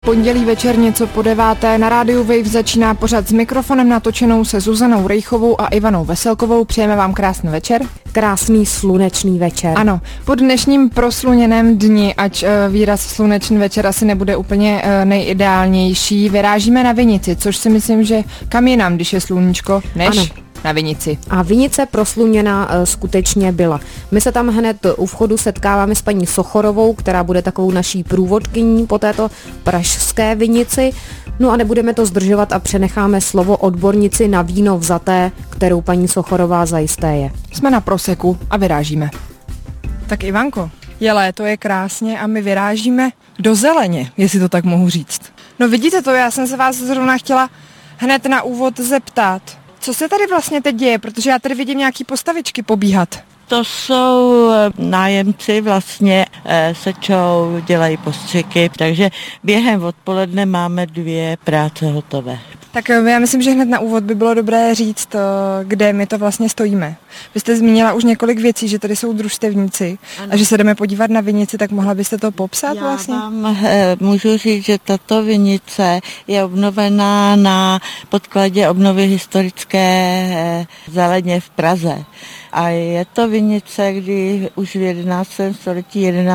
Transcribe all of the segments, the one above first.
Pondělí večer něco po 9. na rádiu Wave začíná pořad s mikrofonem natočenou se Zuzanou Rejchovou a Ivanou Veselkovou. Přejeme vám krásný večer. Krásný slunečný večer. Ano, po dnešním prosluněném dni, ač výraz slunečný večer asi nebude úplně nejideálnější, vyrážíme na Vinici, což si myslím, že kam jinam, když je sluníčko, než ano. Na Vinici. A Vinice prosluněná skutečně byla. My se tam hned u vchodu setkáváme s paní Sochorovou, která bude takovou naší průvodkyní po této pražské Vinici. No a nebudeme to zdržovat a přenecháme slovo odbornici na víno vzaté, kterou paní Sochorová zajisté je. Jsme na Proseku a vyrážíme. Tak Ivanko, je léto, je krásně a my vyrážíme do zeleně, jestli to tak mohu říct. No vidíte to, já jsem se vás zrovna chtěla hned na úvod zeptat. Co se tady vlastně teď děje, protože já tady vidím nějaký postavičky pobíhat. To jsou nájemci, vlastně sečou, dělají postřiky, takže během odpoledne máme 2 práce hotové. Tak já myslím, že hned na úvod by bylo dobré říct, kde my to vlastně stojíme. Vy jste zmínila už několik věcí, že tady jsou družstevníci a že se jdeme podívat na Vinici, tak mohla byste to popsat vlastně? Já vám můžu říct, že tato Vinice je obnovená na podkladě obnovy historické zeleně v Praze. A je to Vinice, kdy už v 11. století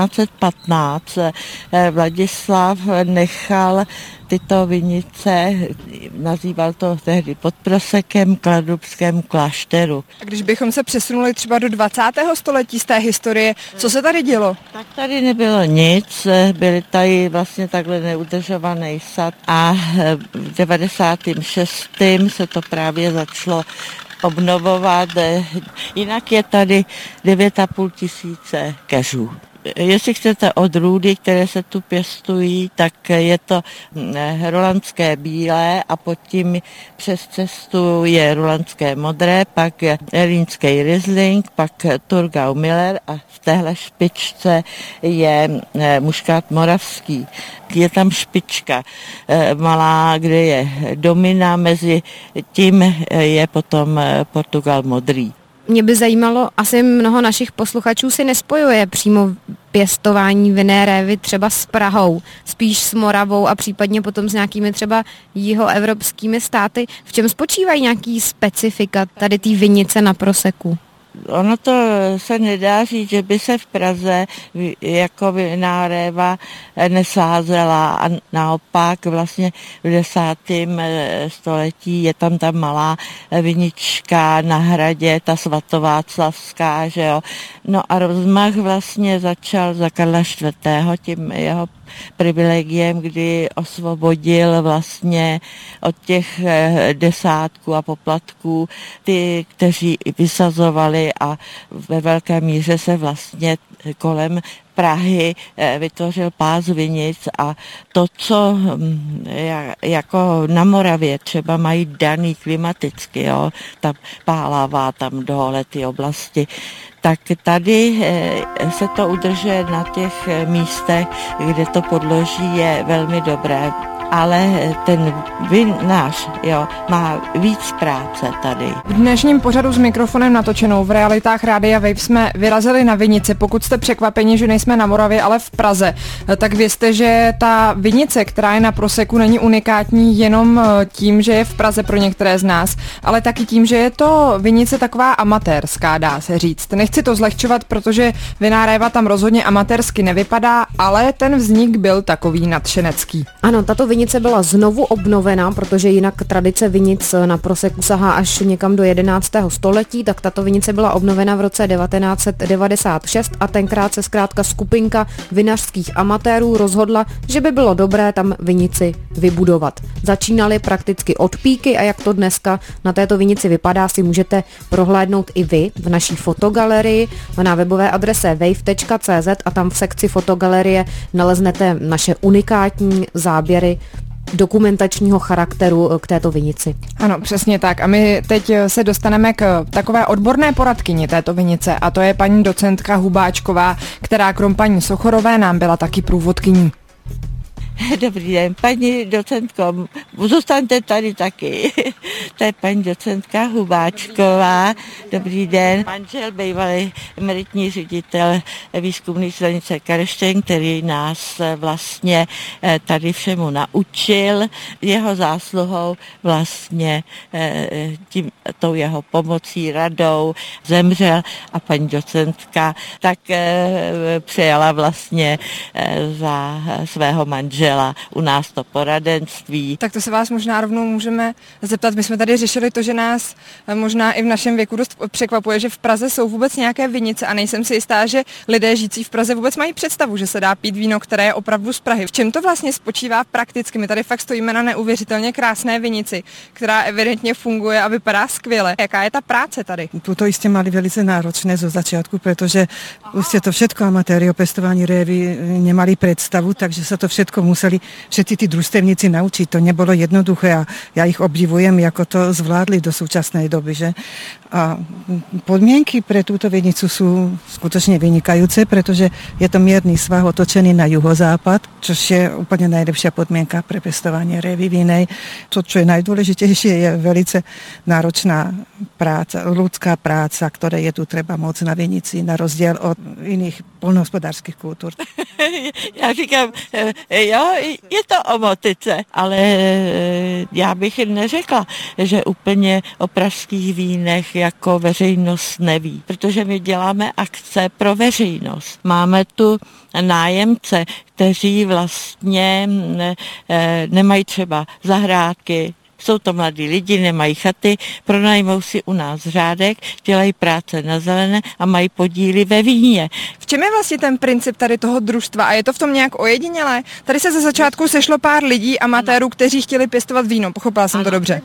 1115 Vladislav nechal tyto vinice, nazýval to tehdy pod Prosekem, Kladrubském klášteru. A když bychom se přesunuli třeba do 20. století z té historie, co se tady dělo? Tak tady nebylo nic, byly tady vlastně takhle neudržovaný sad a v 96. se to právě začalo obnovovat, jinak je tady 9,5 tisíce keřů. Jestli chcete odrůdy, které se tu pěstují, tak je to rolandské bílé a pod tím přes cestu je rolandské modré, pak rýnský Riesling, pak Thurgau Miller a v téhle špičce je muškát moravský. Je tam špička malá, kde je domina, mezi tím je potom Portugal modrý. Mě by zajímalo, asi mnoho našich posluchačů si nespojuje přímo pěstování vinné révy třeba s Prahou, spíš s Moravou a případně potom s nějakými třeba jihoevropskými státy. V čem spočívají nějaký specifika tady té Vinice na Proseku? Ono to se nedá říct, že by se v Praze jako vinná réva nesázela a naopak vlastně v 10. století je tam ta malá vinička na hradě, ta svatováclavská, že jo. No a rozmach vlastně začal za Karla IV. Tím jeho privilegiem, kdy osvobodil vlastně od těch desátků a poplatků ty, kteří vysazovali a ve velké míře se vlastně kolem Prahy vytvořil pás vinic a to, co jako na Moravě třeba mají daný klimaticky, jo, ta Pálava, tam dole ty oblasti, tak tady se to udržuje na těch místech, kde to podloží je velmi dobré. Ale ten vinář má víc práce tady. V dnešním pořadu s mikrofonem natočenou v realitách Rádia Wave jsme vyrazili na Vinici. Pokud jste překvapeni, že nejsme na Moravě, ale v Praze, tak vězte, že ta Vinice, která je na Proseku, není unikátní jenom tím, že je v Praze pro některé z nás, ale taky tím, že je to Vinice taková amatérská, dá se říct. Nechci to zlehčovat, protože vinná réva tam rozhodně amatérsky nevypadá, ale ten vznik byl takový nadšenecký. Ano, tato Vinice byla znovu obnovena, protože jinak tradice vinic na Proseku sahá až někam do 11. století, tak tato Vinice byla obnovena v roce 1996 a tenkrát se zkrátka skupinka vinařských amatérů rozhodla, že by bylo dobré tam Vinici vybudovat. Začínali prakticky od píky a jak to dneska na této Vinici vypadá, si můžete prohlédnout i vy v naší fotogalerii na webové adrese wave.cz a tam v sekci fotogalerie naleznete naše unikátní záběry dokumentačního charakteru k této Vinici. Ano, přesně tak. A my teď se dostaneme k takové odborné poradkyni této Vinice a to je paní docentka Hubáčková, která krom paní Sochorové nám byla taky průvodkyní. Dobrý den, paní docentko, zůstaňte tady taky. To je paní docentka Hubáčková. Dobrý den. Manžel, bývalý emeritní ředitel výzkumné stanice Karlštejn, který nás vlastně tady všemu naučil. Jeho zásluhou vlastně tou jeho pomocí, radou zemřel a paní docentka tak přijala vlastně za svého manžela u nás to poradenství. Tak to se vás možná rovnou můžeme zeptat. My jsme tady řešili to, že nás možná i v našem věku dost překvapuje, že v Praze jsou vůbec nějaké vinice a nejsem si jistá, že lidé žijící v Praze vůbec mají představu, že se dá pít víno, které je opravdu z Prahy. V čem to vlastně spočívá prakticky? My tady fakt stojíme na neuvěřitelně krásné vinici, která evidentně funguje a vypadá skvěle. Jaká je ta práce tady? Tuto jste mali velice náročné zo začátku, protože jste to všetko amatéri o pestovaní révy nemali představu, takže se to všetko museli všetci tí družstevníci naučiť. To nebolo jednoduché a ja ich obdivujem, ako to zvládli do súčasnej doby. Že? A podmienky pre túto vinicu sú skutočne vynikajúce, pretože je to mierny svah otočený na juhozápad, čo je úplne najlepšia podmienka pre pestovanie révy vínej. To, čo je najdôležitejšie, je velice náročná práca, ľudská práca, ktoré je tu treba moc na vinici, na rozdiel od iných poľnohospodárskych kultúr. Já říkám, jo, je to o motice, ale já bych neřekla, že úplně o pražských vínech jako veřejnost neví, protože my děláme akce pro veřejnost. Máme tu nájemce, kteří vlastně nemají třeba zahrádky, jsou to mladí lidi, nemají chaty, pronajmou si u nás řádek, dělají práce na zelené a mají podíly ve víně. V čem je vlastně ten princip tady toho družstva a je to v tom nějak ojedinělé? Tady se ze začátku sešlo pár lidí, amatérů, kteří chtěli pěstovat víno, pochopila jsem to dobře.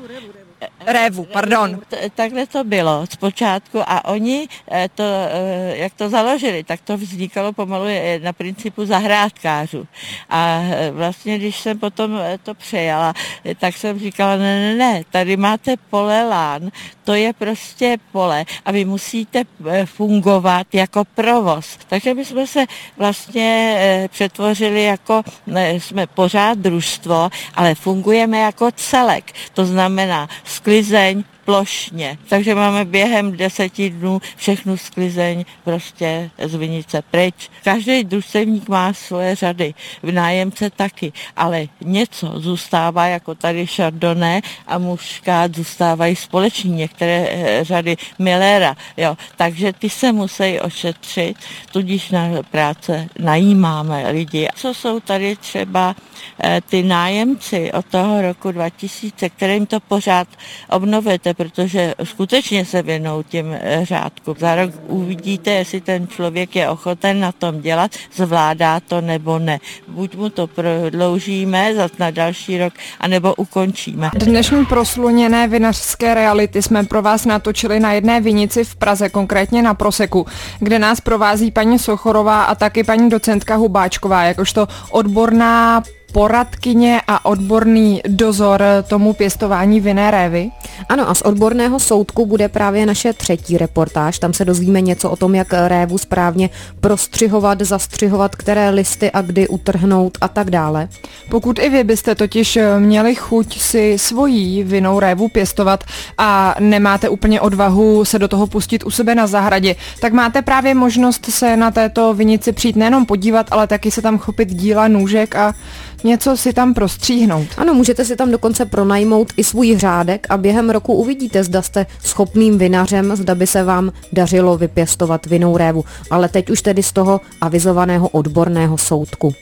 Révu, pardon. Takhle to bylo zpočátku a oni to, jak to založili, tak to vznikalo pomalu na principu zahrádkářů. A vlastně, když jsem potom to přejala, tak jsem říkala, ne, tady máte pole lán, to je prostě pole a vy musíte fungovat jako provoz. Takže my jsme se vlastně přetvořili jako, jsme pořád družstvo, ale fungujeme jako celek. To znamená sklizeň plošně. Takže máme během 10 dnů všechnu sklizeň prostě z vinice pryč. Každý družstevník má svoje řady, v nájemce taky, ale něco zůstává, jako tady Chardonnay a Muscat zůstávají společní, některé řady Millera, jo. Takže ty se musí ošetřit, tudíž na práce najímáme lidi. Co jsou tady třeba ty nájemci od toho roku 2000, kterým to pořád obnovíte, protože skutečně se věnou těm řádkům. Za rok uvidíte, jestli ten člověk je ochoten na tom dělat, zvládá to nebo ne. Buď mu to prodloužíme zase na další rok, anebo ukončíme. Dnešní prosluněné vinařské reality jsme pro vás natočili na jedné vinici v Praze, konkrétně na Proseku, kde nás provází paní Sochorová a taky paní docentka Hubáčková, jakožto odborná poradkyně a odborný dozor tomu pěstování vinné révy. Ano, a z odborného soudku bude právě naše třetí reportáž. Tam se dozvíme něco o tom, jak révu správně prostřihovat, zastřihovat, které listy a kdy utrhnout a tak dále. Pokud i vy byste totiž měli chuť si svojí vinnou révu pěstovat a nemáte úplně odvahu se do toho pustit u sebe na zahradě, tak máte právě možnost se na této vinici přijít nejenom podívat, ale taky se tam chopit díla, nůžek a něco si tam prostříhnout. Ano, můžete si tam dokonce pronajmout i svůj řádek a během roku uvidíte, zda jste schopným vinařem, zda by se vám dařilo vypěstovat vinnou révu. Ale teď už tedy z toho avizovaného odborného soudku.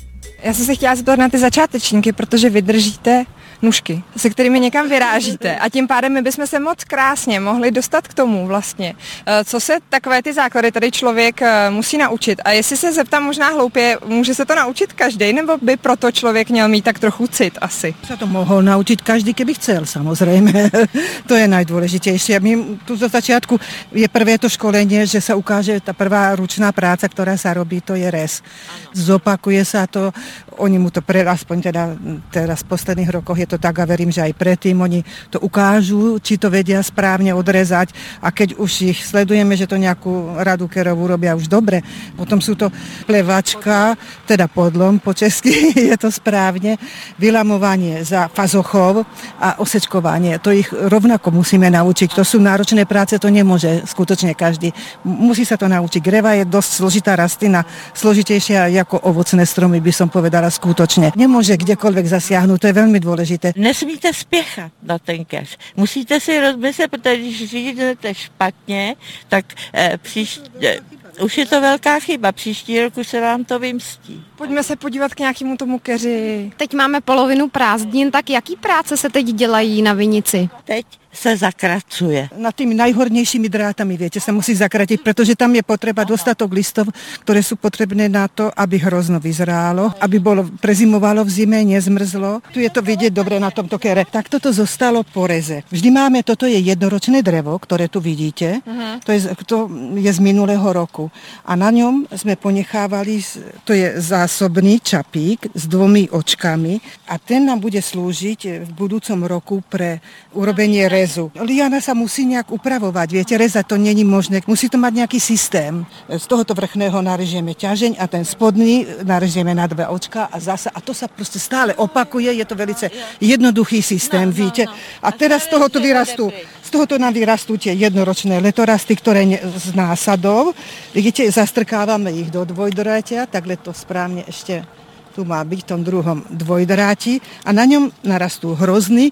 Já jsem se chtěla zeptat na ty začátečníky, protože vydržíte nůžky, se kterými někam vyrážíte a tím pádem my bychom se moc krásně mohli dostat k tomu vlastně, co se takové ty základy tady člověk musí naučit. A jestli se zeptám možná hloupě, může se to naučit každý, nebo by proto člověk měl mít tak trochu cit asi? Se to mohl naučit každý, keby chcel, samozřejmě. To je najdůležitější. A my tu za začátku je prvé to školení, že se ukáže ta prvá ručná práce, která se robí, to je rez. Zopakuje se to, oni mu to aspoň teda v posledních rokoch je to tak a verím, že aj predtým oni to ukážu, či to vedia správne odrezať a keď už ich sledujeme, že to nejakú radu kerovú robia už dobre, potom sú to plevačka, teda podlom po česky je to správne, vylamovanie za fazochov a osečkovanie. To ich rovnako musíme naučiť. To sú náročné práce, to nemôže skutočne každý. Musí sa to naučiť. Greva je dosť složitá rastlina, složitejšia ako ovocné stromy, by som povedala skutočne. Nemôže kdekoľvek zasiahnuť, to je veľmi dôležité. Nesmíte spěchat na ten keř. Musíte si rozmyslet, protože když řídíte špatně, tak už je to velká chyba. Příští rok už se vám to vymstí. Pojďme se podívat k nějakému tomu keři. Teď máme polovinu prázdnin, tak jaký práce se teď dělají na vinici? Teď se zakracuje. Na tými najhornejšími drátami, viete, sa musí zakratiť, pretože tam je potreba dostatok listov, ktoré sú potrebné na to, aby hrozno vyzrálo, aby prezimovalo v zime, nezmrzlo. Tu je to vidieť dobre na tomto kere. Tak toto zostalo po reze. Vždy máme, toto je jednoročné drevo, ktoré tu vidíte. To je z minulého roku. A na ňom sme ponechávali, to je zásobný čapík s 2 očkami a ten nám bude slúžiť v budúcom roku pre urobenie rezu. Liana sa musí nejak upravovať, viete, rezať to není možné, musí to mať nejaký systém. Z tohoto vrchného narežeme ťažeň a ten spodný narežeme na 2 očka a zasa, a to sa proste stále opakuje, je to velice jednoduchý systém, víte. A teraz z tohoto nám vyrastú tie jednoročné letorasty, ktoré z násadov, vidíte, zastrkávame ich do dvojdrátia, takhle to správne ešte tu má byť v tom druhom dvojdráti a na ňom narastú hrozny.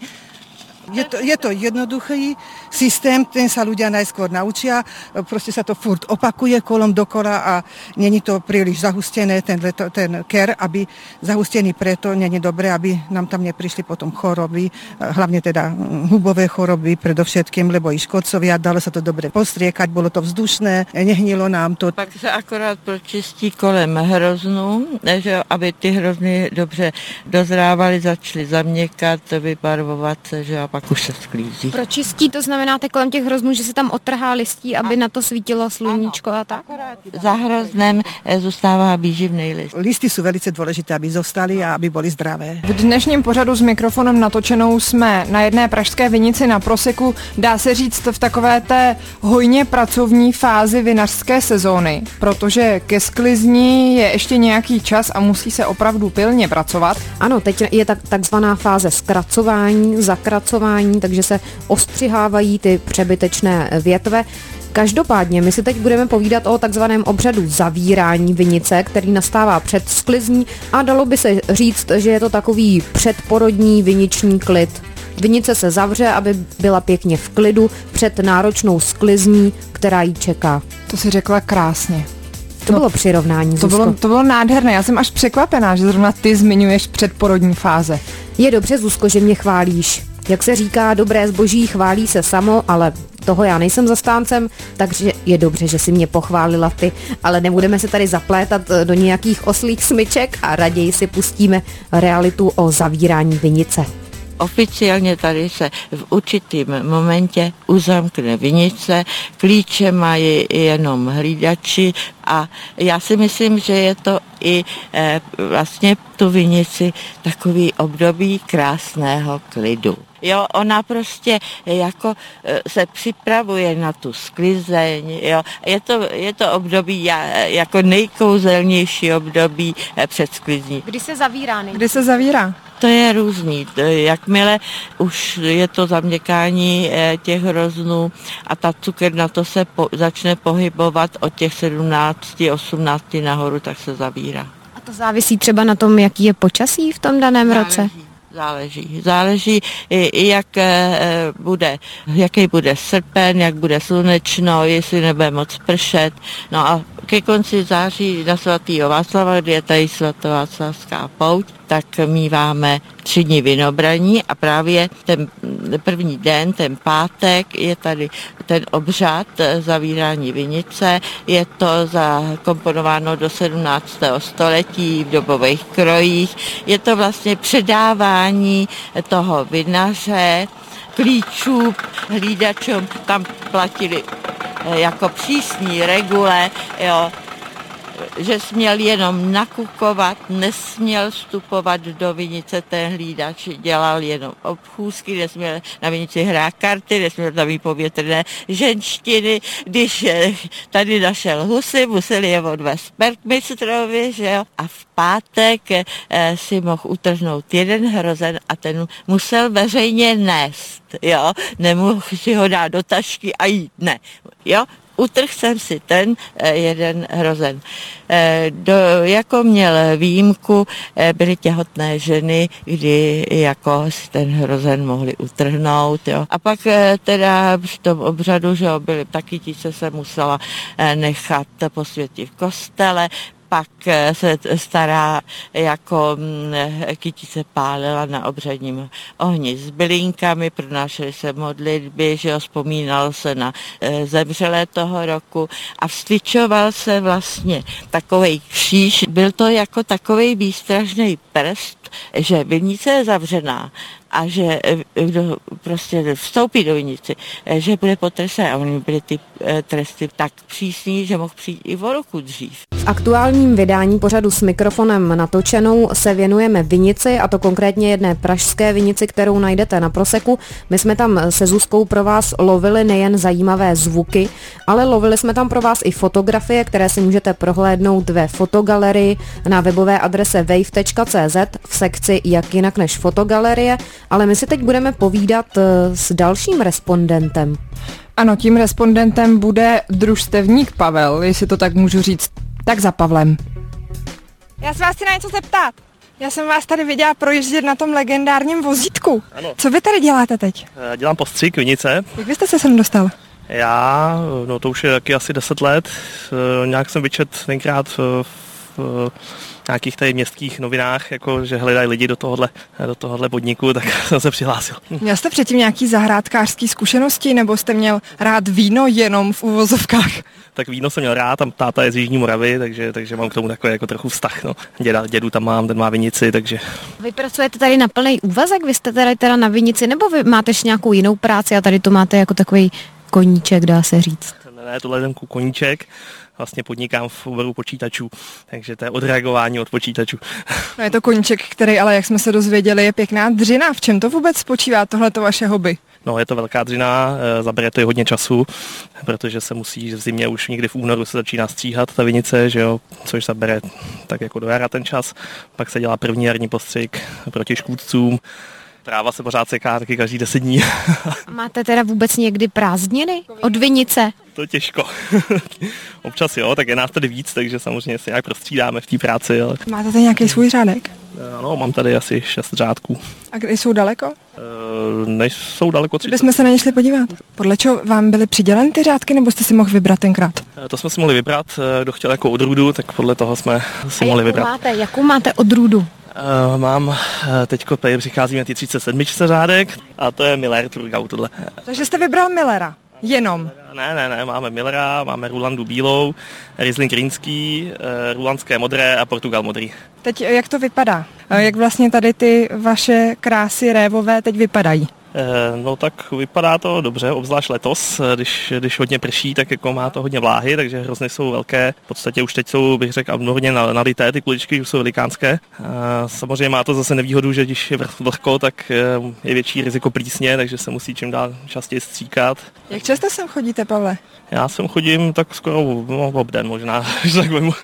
Je to jednoduchý systém, ten sa ľudia najskôr naučia, proste sa to furt opakuje kolom dokola a není to príliš zahustené, ten ker, aby zahustený preto není dobré, aby nám tam neprišli potom choroby, hlavne teda hubové choroby predovšetkým, lebo i škodcovia, dalo sa to dobre postriekať, bolo to vzdušné, nehnilo nám to. Pak se akorát pročistí kolem hroznu, že aby ty hrozny dobře dozrávaly, začaly zaměkat, vybarvovat se, že a pak už se sklízí. Pročistí, to znamená kolem těch hroznů, že se tam odtrhá listí, aby na to svítilo sluníčko a tak? Za hroznem zůstává výživný list. Listy sú velice dôležité, aby zostali a aby boli zdravé. V dnešním pořadu s mikrofonem natočenou jsme na jedné pražské vinici na Proseku, dá se říct v takové té hojně pracovní fázi vinařské sezóny, protože ke sklizni je ještě nějaký čas a musí se opravdu pilně pracovat. Ano, teď je takzvaná fáze zkracování, zakracování, takže se ostřihávají ty přebytečné větve. Každopádně my si teď budeme povídat o takzvaném obřadu zavírání vinice, který nastává před sklizní a dalo by se říct, že je to takový předporodní viniční klid. Vinice se zavře, aby byla pěkně v klidu před náročnou sklizní, která ji čeká. To si řekla krásně. To bylo přirovnání, Zuzko. To bylo nádherné, já jsem až překvapená, že zrovna ty zmiňuješ předporodní fáze. Je dobře, Zuzko, že mě chválíš. Jak se říká, dobré zboží chválí se samo, ale toho já nejsem zastáncem, takže je dobře, že si mě pochválila ty, ale nebudeme se tady zaplétat do nějakých oslých smyček a raději si pustíme realitu o zavírání vinice. Oficiálně tady se v určitém momentě uzamkne vinice, klíče mají jenom hlídači a já si myslím, že je to i vlastně tu vinici takový období krásného klidu. Jo, ona prostě jako se připravuje na tu sklizeň, jo. Je to období jako nejkouzelnější období před sklizní. Kdy se zavírá? Kdy se zavírá? To je různý. Jakmile už je to zaměkání těch hroznů a ta cukerna to se začne pohybovat od těch 17, 18 nahoru, tak se zavírá. A to závisí třeba na tom, jaký je počasí v tom daném roce? Záleží, jaký bude srpen, jak bude slunečno, jestli nebude moc pršet. No a ke konci září na svatého Václava, kdy je tady svatováclavská pouť, tak míváme 3 dny vinobraní a právě ten první den, ten pátek, je tady ten obřad zavírání vinice. Je to zakomponováno do 17. století v dobových krojích. Je to vlastně předávání toho vinaře, klíčů, hlídačům, tam platili jako přísní regule, jo. že směl jenom nakukovat, nesměl vstupovat do vinice, ten hlídač dělal jenom obchůzky, nesměl na vinici hrát karty, nesměl tam mít povětrné ženštiny, když tady našel husy, museli je odvést perkmistrovi, že jo, a v pátek si mohl utrhnout jeden hrozen a ten musel veřejně nést, jo, nemohl si ho dát do tašky a jít, ne, jo. Utrhl jsem si ten jeden hrozen. Jako měl výjimku, byly těhotné ženy, kdy jako si ten hrozen mohli utrhnout. Jo. A pak teda v tom obřadu, že jo, byly taky tíce se musela nechat posvětit v kostele, pak se stará jako kytice pálila na obřadním ohni s bylinkami, pronášely se modlitby, že jo, vzpomínal se na zemřelé toho roku a vstyčoval se vlastně takovej kříž. Byl to jako takovej výstražný prst, že vinice je zavřená a že kdo prostě vstoupí do vinici, že bude potrestán. A oni byly ty tresty tak přísný, že mohl přijít i o roku dřív. V aktuálním vydání pořadu S mikrofonem natočenou se věnujeme vinici, a to konkrétně jedné pražské vinici, kterou najdete na Proseku. My jsme tam se Zuzkou pro vás lovili nejen zajímavé zvuky, ale lovili jsme tam pro vás i fotografie, které si můžete prohlédnout ve fotogalerii na webové adrese wave.cz v sekci Jak jinak než fotogalerie, ale my si teď budeme povídat s dalším respondentem. Ano, tím respondentem bude družstevník Pavel, jestli to tak můžu říct. Tak za Pavlem. Já se vás chci na něco zeptat. Já jsem vás tady viděla projíždět na tom legendárním vozítku. Ano. Co vy tady děláte teď? Dělám postřik vinice. Jak byste se sem dostal? Já, no to už je taky asi 10 let, nějak jsem vyčet tenkrát v nějakých tady městských novinách, jako, že hledají lidi do tohohle podniku, tak jsem se přihlásil. Měl jste předtím nějaký zahrádkářský zkušenosti, nebo jste měl rád víno jenom v úvozovkách? Tak víno jsem měl rád, tam táta je z Jižní Moravy, takže mám k tomu takový jako trochu vztah. No. Dědu tam mám, ten má vinici, takže... Vy pracujete tady na plný úvazek, vy jste tady teda na vinici, nebo vy máte nějakou jinou práci a tady to máte jako takový koníček, dá se říct? Ne, tohle je ten koníček. Vlastně podnikám v oboru počítačů, takže to je odreagování od počítačů. No je to koníček, který ale, jak jsme se dozvěděli, je pěkná dřina. V čem to vůbec spočívá, tohleto vaše hobby? No, je to velká dřina, zabere to i hodně času, protože se musí v zimě, už někdy v únoru se začíná stříhat ta vinice, že jo, což zabere tak jako do jara ten čas. Pak se dělá první jarní postřik proti škůdcům. Tráva se pořád seká taky každý 10 dní. A máte teda vůbec někdy prázdniny od vinice? To těžko. Občas jo, tak je nás tady víc, takže samozřejmě se nějak prostřídáme v té práci. Ale... Máte tady nějaký svůj řádek? Ano, mám tady asi 6 řádků. A kde jsou daleko? Nejsou daleko 30. Bychom se na ně šli podívat. Podle čeho vám byly přiděleny ty řádky, nebo jste si mohli vybrat tenkrát? To jsme si mohli vybrat, kdo chtěl jako odrůdu, tak podle toho jsme si mohli vybrat. Jakou máte odrůdu? Mám, teďko přicházíme ty 37 řádek a to je Miller Thurgau tohle. Takže jste vybral Millera? Jenom? Ne, máme Millera, máme Rulandu bílou, Riesling rýnský, rulandské modré a Portugal modrý. Teď jak to vypadá? Jak vlastně tady ty vaše krásy révové teď vypadají? No tak vypadá to dobře, obzvlášť letos, když hodně prší, tak jako má to hodně vláhy, takže hrozny jsou velké. V podstatě už teď jsou, bych řekl, abnormně nalité, ty kuličky už jsou velikánské. Samozřejmě má to zase nevýhodu, že když je vlhko, tak je větší riziko plísně, takže se musí čím dál častěji stříkat. Jak často sem chodíte, Pavle? Já sem chodím tak skoro obden možná, že tak vemu.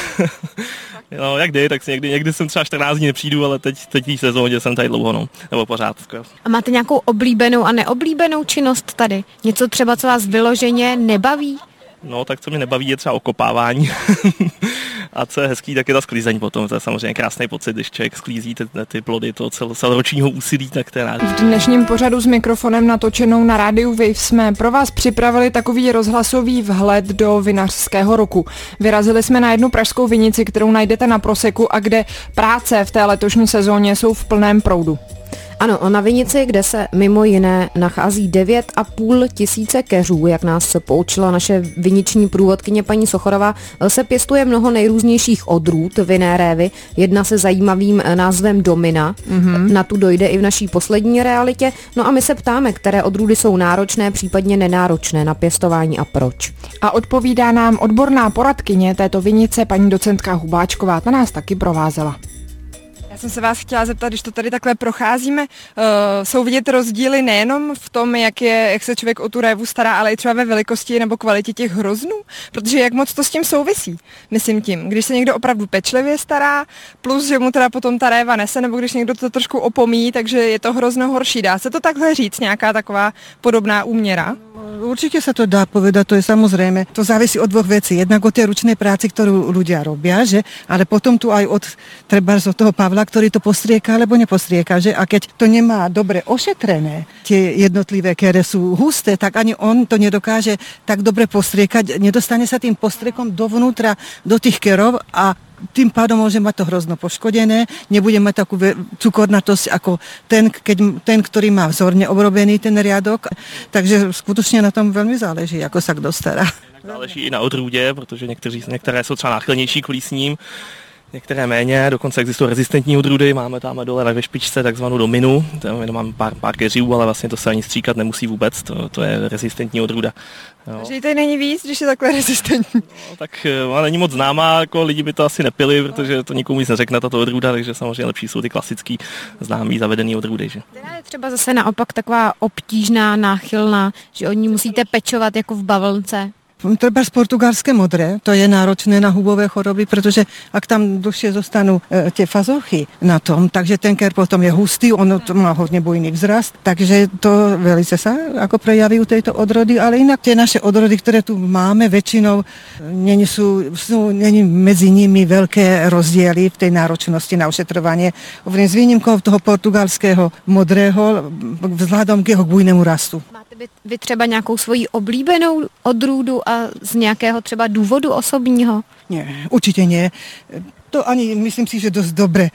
No, jak kdy, tak někdy jsem třeba 14 dní nepřijdu, ale teď v sezóně jsem tady dlouho, no, nebo pořád. Skoro. A máte nějakou oblíbenou a neoblíbenou činnost tady? Něco třeba, co vás vyloženě nebaví? No, tak co mě nebaví, je třeba okopávání. A co je hezký, tak je ta sklizeň potom. To je samozřejmě krásný pocit, když člověk sklízí ty plody toho celoročního úsilí, tak to je rád. V dnešním pořadu S mikrofonem natočenou na rádiu Wave jsme pro vás připravili takový rozhlasový vhled do vinařského roku. Vyrazili jsme na jednu pražskou vinici, kterou najdete na Proseku a kde práce v té letošní sezóně jsou v plném proudu. Ano, na vinici, kde se mimo jiné nachází 9,5 tisíce keřů, jak nás poučila naše viniční průvodkyně paní Sochorová, se pěstuje mnoho nejrůznějších odrůd vinné révy. Jedna se zajímavým názvem Domina. Na tu dojde i v naší poslední realitě. No a my se ptáme, které odrůdy jsou náročné, případně nenáročné na pěstování a proč. A odpovídá nám odborná poradkyně této vinice paní docentka Hubáčková, ta nás taky provázela. Já jsem se vás chtěla zeptat, když to tady takhle procházíme, jsou vidět rozdíly nejenom v tom, jak se člověk o tu révu stará, ale i třeba ve velikosti nebo kvalitě těch hroznů, protože jak moc to s tím souvisí, myslím tím, když se někdo opravdu pečlivě stará, plus, že mu teda potom ta réva nese, nebo když někdo to trošku opomíjí, takže je to hrozno horší. Dá se to takhle říct, nějaká taková podobná úměra? Určite sa to dá povedať, to je samozrejme. To závisí od dvoch vecí. Jednak od tej ručnej práci, ktorú ľudia robia, že? Ale potom tu aj od toho Pavla, ktorý to postrieka alebo nepostrieka, že? A keď to nemá dobre ošetrené, tie jednotlivé, ktoré sú husté, tak ani on to nedokáže tak dobre postriekať. Nedostane sa tým postrekom dovnútra do tých kerov a tým pádom môže mať to hrozno poškodené, nebude mať takú cukornatosť ako ten, ktorý má vzorne obrobený ten riadok. Takže skutočne na tom veľmi záleží, ako sa kto stará. Záleží i na odrůdě, protože některé jsou třeba náchylnější k lísním, některé méně, dokonce existují rezistentní odrůdy, máme tam dole ve špičce takzvanou Dominu, tam jenom mám pár keřů, ale vlastně to se ani stříkat nemusí vůbec, to je rezistentní odrůda. No. Takže tady není víc, když je takhle rezistentní. No, tak ona není moc známá, jako lidi by to asi nepili, protože to nikomu nic neřekne, tato odrůda, takže samozřejmě lepší jsou ty klasický známý zavedený odrůdy. Že? Která je třeba zase naopak taková obtížná, náchylná, že od ní musíte pečovat jako v bavlnce. Treba z portugalské modré, to je náročné na hubové choroby, protože ak tam dlhšie zostanú tie fazochy na tom, takže ten ker potom je hustý, ono to má hodne bujný vzrast, takže to velice sa ako prejaví u tejto odrody, ale inak tie naše odrody, ktoré tu máme, väčšinou není medzi nimi veľké rozdiely v tej náročnosti na ošetrovanie. Hovorím s výnimkou toho portugalského modrého vzhľadom k jeho bujnému rastu. Vy třeba nějakou svoji oblíbenou odrůdu a z nějakého třeba důvodu osobního? Nie, určite nie. To ani myslím si, že dosť dobre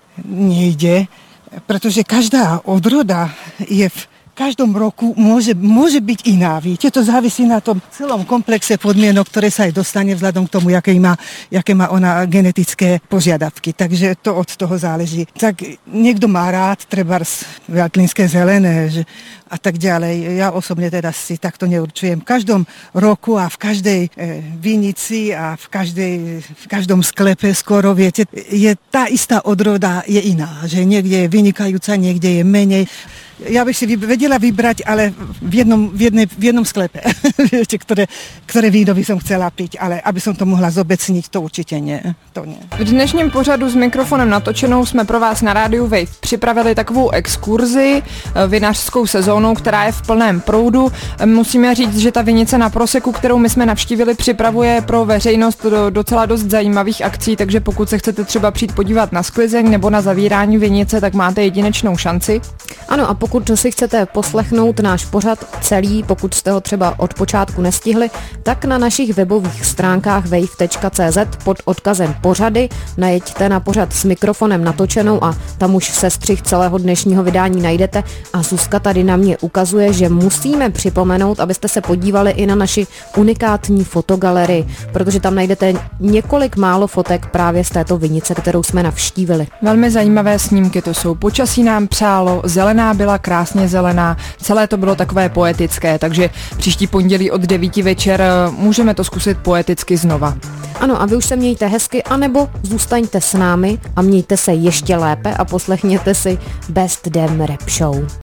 nejde, pretože každá odroda je v každom roku môže byť iná. Viete, to závisí na tom celom komplexe podmienok, ktoré sa aj dostane vzhľadom k tomu, jaké má ona genetické požiadavky. Takže to od toho záleží. Tak niekto má rád trebárs veľtlínske zelené a tak ďalej. Ja osobne teda si takto neurčujem. V každom roku a v každej vinici a v každom sklepe skoro, viete, je tá istá odroda je iná. Že niekde je vynikajúca, niekde je menej. Ja bych si vedela vybrať, ale v jednom sklepe, viete, ktoré víno by som chcela piť, ale aby som to mohla zobecniť, to určite nie. To nie. V dnešním pořadu s mikrofonem natočenou jsme pro vás na rádiu Wave připravili takovou exkurzi vinařskou sezónou, která je v plném proudu. Musíme říct, že ta vinice na Proseku, kterou my jsme navštívili, připravuje pro veřejnost docela dost zajímavých akcí, takže pokud se chcete třeba přijít podívat na sklizeň nebo na zavírání vinice, tak máte jedinečnou šanci. Ano, a pokud si chcete poslechnout náš pořad celý, pokud jste ho třeba od počátku nestihli, tak na našich webových stránkách wave.cz pod odkazem pořady najeďte na pořad s mikrofonem natočenou a tam už sestřih celého dnešního vydání najdete. A Zuzka tady na mě ukazuje, že musíme připomenout, abyste se podívali i na naši unikátní fotogalerii, protože tam najdete několik málo fotek právě z této vinice, kterou jsme navštívili. Velmi zajímavé snímky to jsou. Počasí nám přálo, zelená byla krásně zelená, celé to bylo takové poetické, takže příští pondělí od 9 večer můžeme to zkusit poeticky znova. Ano, a vy už se mějte hezky, anebo zůstaňte s námi a mějte se ještě lépe a poslechněte si Best Damn Rap Show.